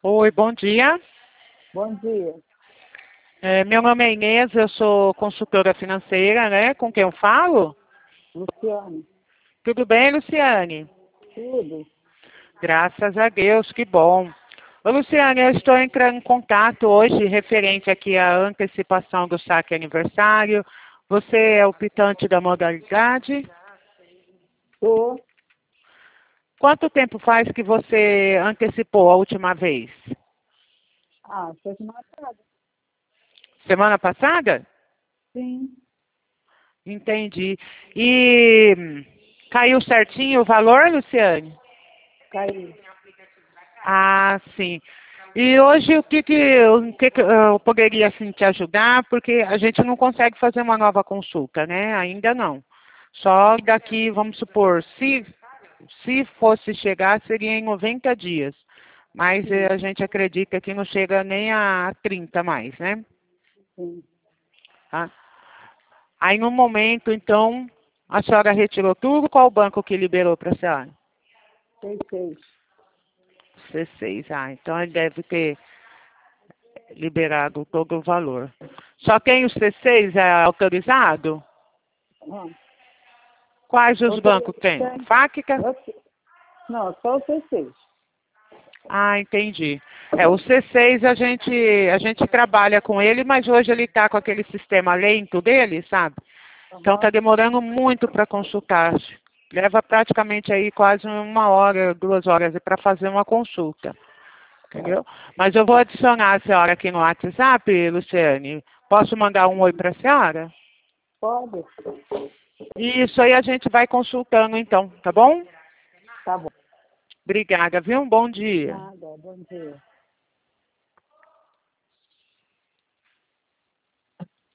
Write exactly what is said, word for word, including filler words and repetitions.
Oi, bom dia. Bom dia. É, meu nome é Inês, eu sou consultora financeira, né? Com quem eu falo? Luciane. Tudo bem, Luciane? Tudo? Graças a Deus, que bom. Ô, Luciane, eu estou entrando em contato hoje referente aqui à antecipação do saque aniversário. Você é o optante da modalidade? Tô. Quanto tempo faz que você antecipou a última vez? Ah, foi semana passada. Semana passada? Sim. Entendi. E hum, caiu certinho o valor, Luciane? Caiu. Ah, sim. E hoje o que que, o que que eu poderia assim te ajudar? Porque a gente não consegue fazer uma nova consulta, né? Ainda não. Só daqui, vamos supor, se se fosse chegar, seria em noventa dias. Mas eh, Sim. a gente acredita que não chega nem a trinta mais, né? Sim. Tá? Aí no momento, então, a senhora retirou tudo, qual o banco que liberou para a senhora? Seis, seis. C seis. Ah, então ele deve ter liberado todo o valor. Só tem o C seis é autorizado? Não. Quais os Outro, bancos tem? tem. Fática? Outro, não, só o seis, seis. Ah, entendi. É, o C seis a gente, a gente trabalha com ele, mas hoje ele está com aquele sistema lento dele, sabe? Então está Aham. demorando muito para consultar. Leva praticamente aí quase uma hora, duas horas para fazer uma consulta. Entendeu? Mas eu vou adicionar a senhora aqui no WhatsApp, Luciane. Posso mandar um oi para a senhora? Pode? Isso aí a gente vai consultando então, tá bom? Tá bom. Obrigada, viu? Um bom dia. Nada. Bom dia.